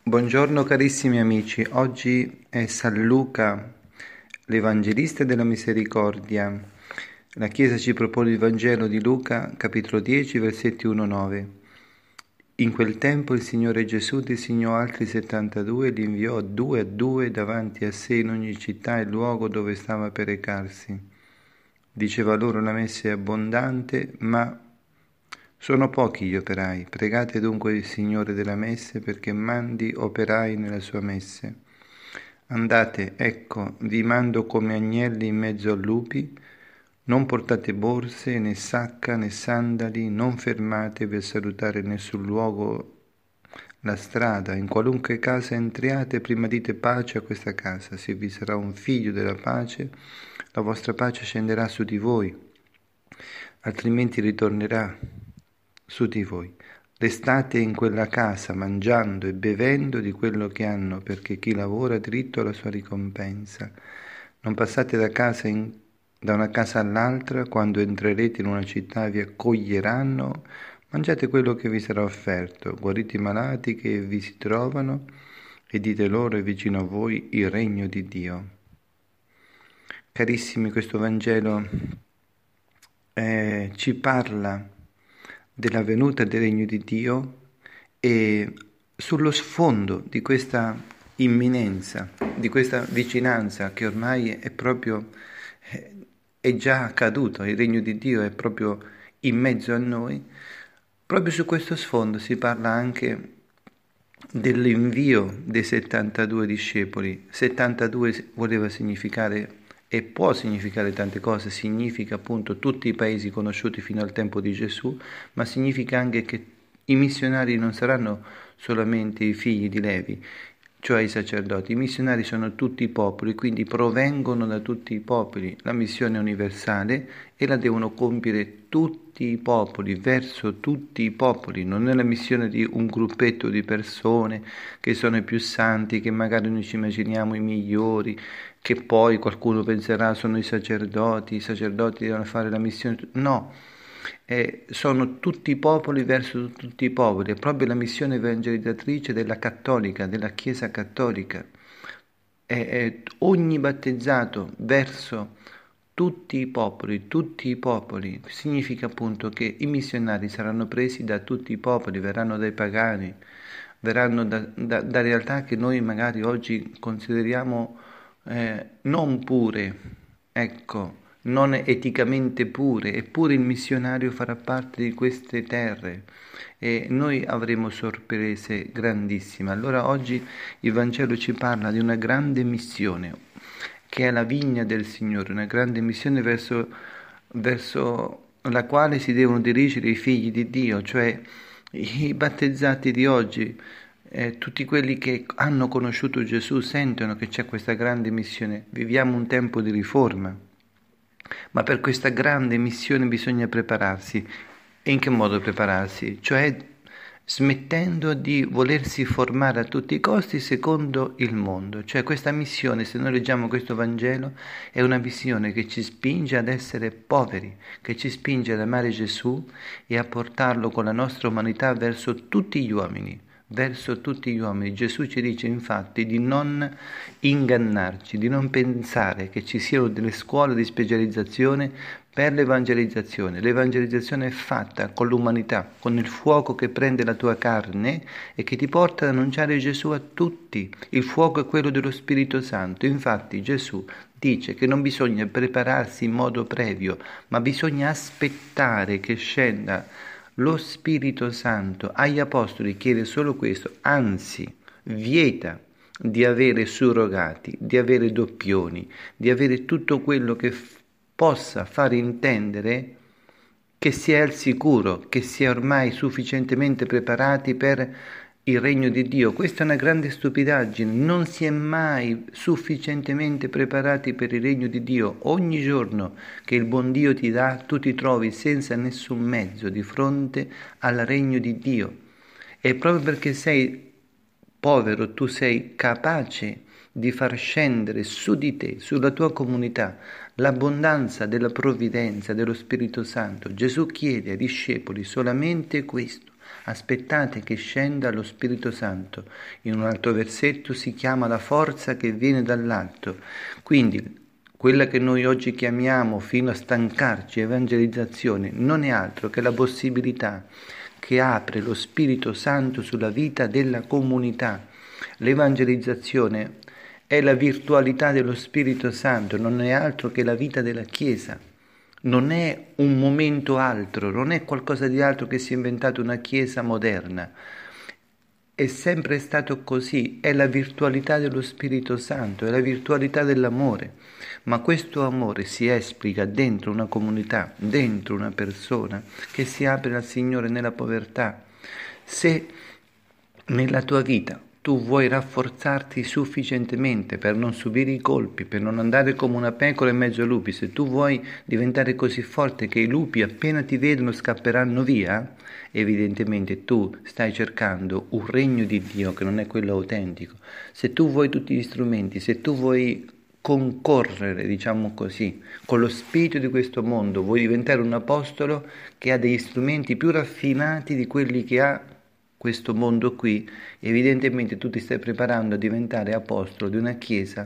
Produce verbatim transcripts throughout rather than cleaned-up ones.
Buongiorno carissimi amici, oggi è San Luca, l'Evangelista della Misericordia. La Chiesa ci propone il Vangelo di Luca, capitolo dieci, versetti uno nove. In quel tempo il Signore Gesù designò altri settantadue e li inviò due a due davanti a sé in ogni città e luogo dove stava per recarsi. Diceva loro: la messa è abbondante, ma sono pochi gli operai. Pregate dunque il Signore della messe perché mandi operai nella sua messe. Andate, ecco, vi mando come agnelli in mezzo a lupi. Non portate borse, né sacca, né sandali, non fermatevi a salutare in nessun luogo la strada. In qualunque casa entriate, prima dite pace a questa casa. Se vi sarà un figlio della pace, la vostra pace scenderà su di voi, altrimenti ritornerà su di voi. Restate in quella casa mangiando e bevendo di quello che hanno, perché chi lavora ha diritto alla sua ricompensa. Non passate da, casa in, da una casa all'altra. Quando entrerete in una città vi accoglieranno. Mangiate quello che vi sarà offerto, guarite i malati che vi si trovano e dite loro: è vicino a voi il regno di Dio. Carissimi, questo Vangelo eh, ci parla della venuta del regno di Dio e sullo sfondo di questa imminenza, di questa vicinanza che ormai è proprio, è già accaduto, il regno di Dio è proprio in mezzo a noi. Proprio su questo sfondo si parla anche dell'invio dei settantadue discepoli. settantadue voleva significare e può significare tante cose, significa appunto tutti i paesi conosciuti fino al tempo di Gesù, ma significa anche che i missionari non saranno solamente i figli di Levi, cioè i sacerdoti. I missionari sono tutti i popoli, quindi provengono da tutti i popoli. La missione è universale e la devono compiere tutti i popoli, verso tutti i popoli. Non è la missione di un gruppetto di persone che sono i più santi, che magari noi ci immaginiamo i migliori, che poi qualcuno penserà sono i sacerdoti, i sacerdoti devono fare la missione. No, eh, sono tutti i popoli verso tutti i popoli. È proprio la missione evangelizzatrice della cattolica, della Chiesa cattolica. È, è ogni battezzato verso tutti i popoli, tutti i popoli. Significa appunto che i missionari saranno presi da tutti i popoli, verranno dai pagani, verranno da, da, da realtà che noi magari oggi consideriamo eh, non pure, ecco, non eticamente pure, eppure il missionario farà parte di queste terre e noi avremo sorprese grandissime. Allora oggi il Vangelo ci parla di una grande missione, che è la vigna del Signore, una grande missione verso, verso la quale si devono dirigere i figli di Dio, cioè i battezzati di oggi. Eh, tutti quelli che hanno conosciuto Gesù sentono che c'è questa grande missione. Viviamo un tempo di riforma, ma per questa grande missione bisogna prepararsi. E in che modo prepararsi? Cioè smettendo di volersi formare a tutti i costi secondo il mondo. Cioè questa missione, se noi leggiamo questo Vangelo, è una missione che ci spinge ad essere poveri, che ci spinge ad amare Gesù e a portarlo con la nostra umanità verso tutti gli uomini. Verso tutti gli uomini. Gesù ci dice infatti di non ingannarci, di non pensare che ci siano delle scuole di specializzazione per l'evangelizzazione. L'evangelizzazione è fatta con l'umanità, con il fuoco che prende la tua carne e che ti porta ad annunciare Gesù a tutti. Il fuoco è quello dello Spirito Santo. Infatti Gesù dice che non bisogna prepararsi in modo previo, ma bisogna aspettare che scenda lo Spirito Santo. Agli Apostoli chiede solo questo, anzi vieta di avere surrogati, di avere doppioni, di avere tutto quello che f- possa far intendere che si è al sicuro, che si è ormai sufficientemente preparati per il regno di Dio. Questa è una grande stupidaggine, non si è mai sufficientemente preparati per il regno di Dio. Ogni giorno che il buon Dio ti dà, tu ti trovi senza nessun mezzo di fronte al regno di Dio. E proprio perché sei povero, tu sei capace di far scendere su di te, sulla tua comunità, l'abbondanza della provvidenza dello Spirito Santo. Gesù chiede ai discepoli solamente questo: aspettate che scenda lo Spirito Santo. In un altro versetto si chiama la forza che viene dall'alto. Quindi quella che noi oggi chiamiamo fino a stancarci evangelizzazione non è altro che la possibilità che apre lo Spirito Santo sulla vita della comunità. L'evangelizzazione è la virtualità dello Spirito Santo, non è altro che la vita della Chiesa. Non è un momento altro, non è qualcosa di altro che si è inventato una Chiesa moderna. È sempre stato così, è la virtualità dello Spirito Santo, è la virtualità dell'amore. Ma questo amore si esplica dentro una comunità, dentro una persona che si apre al Signore nella povertà. Se nella tua vita tu vuoi rafforzarti sufficientemente per non subire i colpi, per non andare come una pecora in mezzo ai lupi, se tu vuoi diventare così forte che i lupi appena ti vedono scapperanno via, evidentemente tu stai cercando un regno di Dio che non è quello autentico. Se tu vuoi tutti gli strumenti, se tu vuoi concorrere, diciamo così, con lo spirito di questo mondo, vuoi diventare un apostolo che ha degli strumenti più raffinati di quelli che ha questo mondo qui, evidentemente tu ti stai preparando a diventare apostolo di una chiesa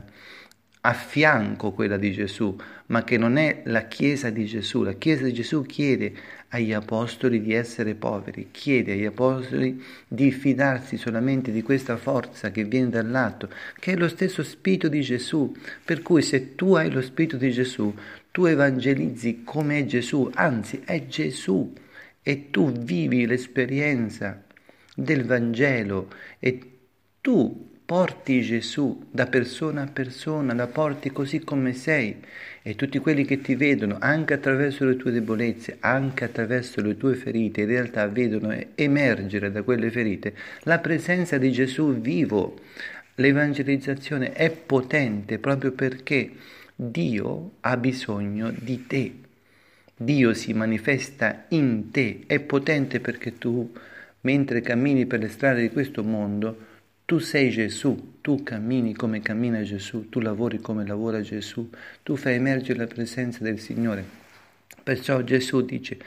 a fianco quella di Gesù, ma che non è la chiesa di Gesù. La chiesa di Gesù chiede agli apostoli di essere poveri, chiede agli apostoli di fidarsi solamente di questa forza che viene dall'alto, che è lo stesso spirito di Gesù, per cui se tu hai lo spirito di Gesù, tu evangelizzi come è Gesù, anzi è Gesù, e tu vivi l'esperienza del Vangelo e tu porti Gesù da persona a persona, la porti così come sei, e tutti quelli che ti vedono, anche attraverso le tue debolezze, anche attraverso le tue ferite, in realtà vedono emergere da quelle ferite la presenza di Gesù vivo. L'evangelizzazione è potente proprio perché Dio ha bisogno di te. Dio si manifesta in te, è potente perché tu, mentre cammini per le strade di questo mondo, tu sei Gesù, tu cammini come cammina Gesù, tu lavori come lavora Gesù, tu fai emergere la presenza del Signore. Perciò Gesù dice,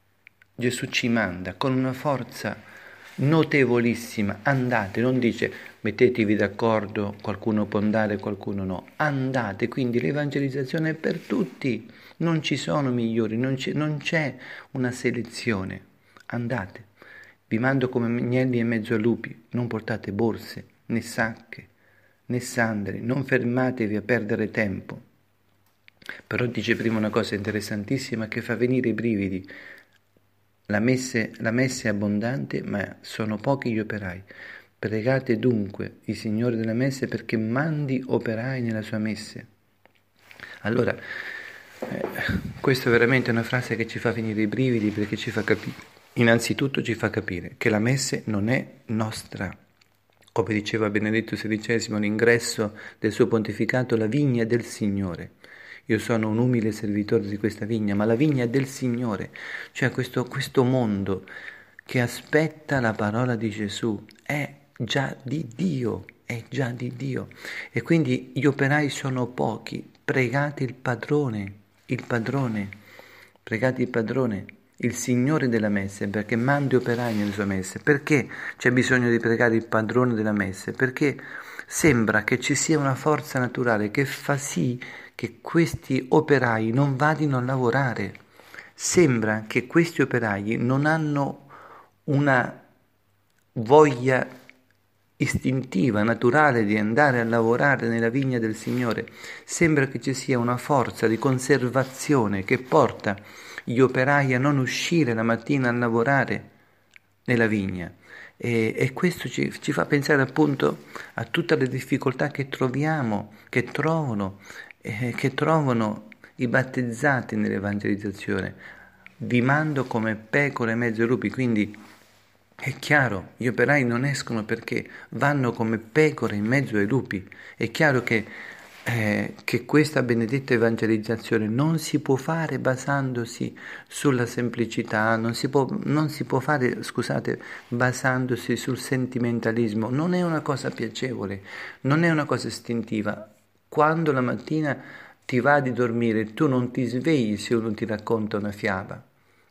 Gesù ci manda con una forza notevolissima, andate, non dice mettetevi d'accordo, qualcuno può andare, qualcuno no, andate, quindi l'evangelizzazione è per tutti, non ci sono migliori, non c'è, non c'è una selezione, andate. Vi mando come agnelli in mezzo a lupi, non portate borse, né sacche, né sandali, non fermatevi a perdere tempo. Però dice prima una cosa interessantissima che fa venire i brividi. La messe, la messe è abbondante, ma sono pochi gli operai. Pregate dunque il Signore della messe perché mandi operai nella sua messe. Allora, eh, questa è veramente una frase che ci fa venire i brividi perché ci fa capire. Innanzitutto ci fa capire che la messe non è nostra. Come diceva Benedetto sedicesimo all'ingresso del suo pontificato, la vigna è del Signore. Io sono un umile servitore di questa vigna, ma la vigna è del Signore. Cioè questo, questo mondo che aspetta la parola di Gesù è già di Dio, è già di Dio. E quindi gli operai sono pochi. Pregate il padrone, il padrone, pregate il padrone. Il Signore della messe, perché mandi operai nelle sue messe. Perché c'è bisogno di pregare il padrone della messe? Perché sembra che ci sia una forza naturale che fa sì che questi operai non vadino a lavorare. Sembra che questi operai non hanno una voglia istintiva, naturale di andare a lavorare nella vigna del Signore. Sembra che ci sia una forza di conservazione che porta gli operai a non uscire la mattina a lavorare nella vigna e, e questo ci, ci fa pensare appunto a tutte le difficoltà che troviamo, che trovano, eh, che trovano i battezzati nell'evangelizzazione. Vi mando come pecore in mezzo ai lupi, quindi è chiaro, gli operai non escono perché vanno come pecore in mezzo ai lupi. È chiaro che Eh, che questa benedetta evangelizzazione non si può fare basandosi sulla semplicità, non si può, non si può fare, scusate, basandosi sul sentimentalismo, non è una cosa piacevole, non è una cosa istintiva. Quando la mattina ti va di dormire, tu non ti svegli se uno ti racconta una fiaba,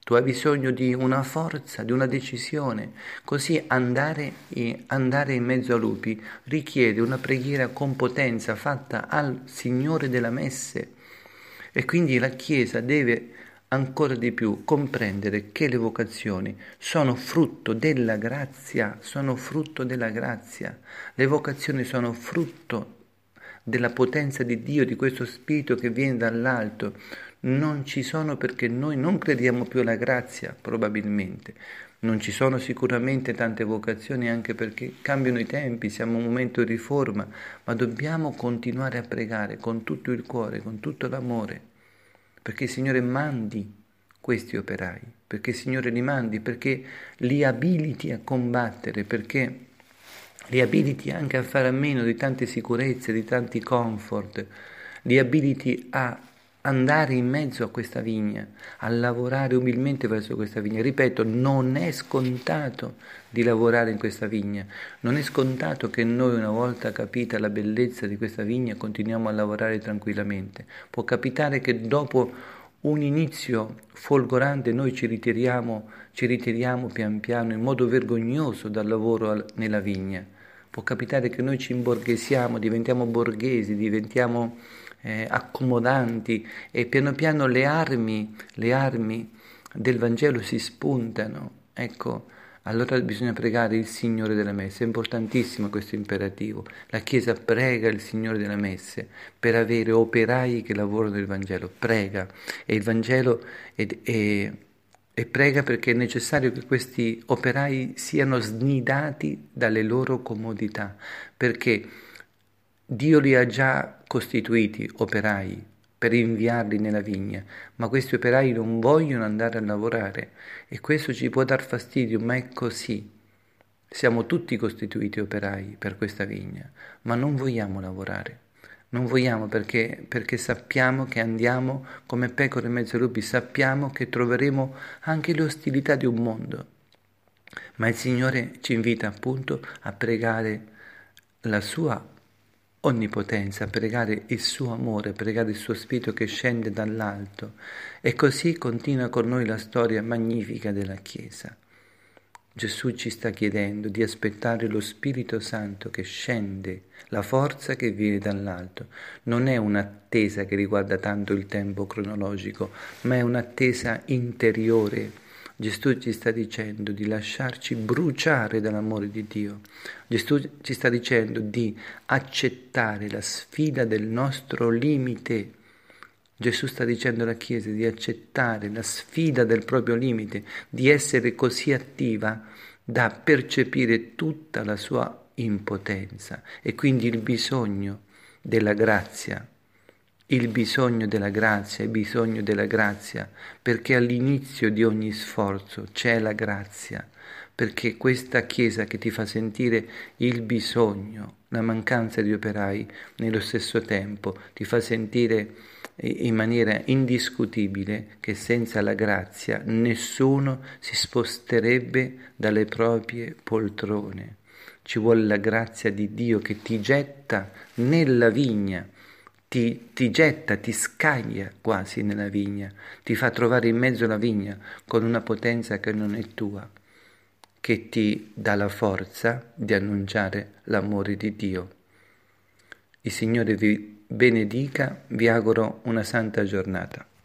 tu hai bisogno di una forza, di una decisione. Così andare, andare in mezzo a lupi richiede una preghiera con potenza fatta al Signore della Messe. E quindi la Chiesa deve ancora di più comprendere che le vocazioni sono frutto della grazia, sono frutto della grazia. Le vocazioni sono frutto della potenza di Dio, di questo Spirito che viene dall'alto. Non ci sono perché noi non crediamo più alla grazia, probabilmente. Non ci sono sicuramente tante vocazioni anche perché cambiano i tempi, siamo in un momento di riforma, ma dobbiamo continuare a pregare con tutto il cuore, con tutto l'amore, perché il Signore mandi questi operai, perché il Signore li mandi, perché li abiliti a combattere, perché li abiliti anche a fare a meno di tante sicurezze, di tanti comfort, li abiliti a andare in mezzo a questa vigna, a lavorare umilmente verso questa vigna. Ripeto, non è scontato di lavorare in questa vigna, non è scontato che noi una volta capita la bellezza di questa vigna continuiamo a lavorare tranquillamente. Può capitare che dopo un inizio folgorante noi ci ritiriamo, ci ritiriamo pian piano in modo vergognoso dal lavoro nella vigna. Può capitare che noi ci imborghesiamo, diventiamo borghesi, diventiamo eh, accomodanti e piano piano le armi, le armi del Vangelo si spuntano. Ecco, allora bisogna pregare il Signore della Messe. È importantissimo questo imperativo. La Chiesa prega il Signore della Messe per avere operai che lavorano nel Vangelo. Prega. E il Vangelo è, è, e prega perché è necessario che questi operai siano snidati dalle loro comodità, perché Dio li ha già costituiti operai per inviarli nella vigna, ma questi operai non vogliono andare a lavorare e questo ci può dar fastidio, ma è così. Siamo tutti costituiti operai per questa vigna, ma non vogliamo lavorare. Non vogliamo perché, perché sappiamo che andiamo come pecore in mezzo ai lupi, sappiamo che troveremo anche le ostilità di un mondo. Ma il Signore ci invita appunto a pregare la sua onnipotenza, a pregare il suo amore, a pregare il suo Spirito che scende dall'alto. E così continua con noi la storia magnifica della Chiesa. Gesù ci sta chiedendo di aspettare lo Spirito Santo che scende, la forza che viene dall'alto. Non è un'attesa che riguarda tanto il tempo cronologico, ma è un'attesa interiore. Gesù ci sta dicendo di lasciarci bruciare dall'amore di Dio. Gesù ci sta dicendo di accettare la sfida del nostro limite. Gesù sta dicendo alla Chiesa di accettare la sfida del proprio limite, di essere così attiva da percepire tutta la sua impotenza e quindi il bisogno della grazia, il bisogno della grazia, il bisogno della grazia, perché all'inizio di ogni sforzo c'è la grazia, perché questa Chiesa che ti fa sentire il bisogno, la mancanza di operai, nello stesso tempo ti fa sentire in maniera indiscutibile che senza la grazia nessuno si sposterebbe dalle proprie poltrone. Ci vuole la grazia di Dio che ti getta nella vigna, ti, ti getta, ti scaglia quasi nella vigna, ti fa trovare in mezzo alla vigna con una potenza che non è tua, che ti dà la forza di annunciare l'amore di Dio. Il Signore vi benedica, vi auguro una santa giornata.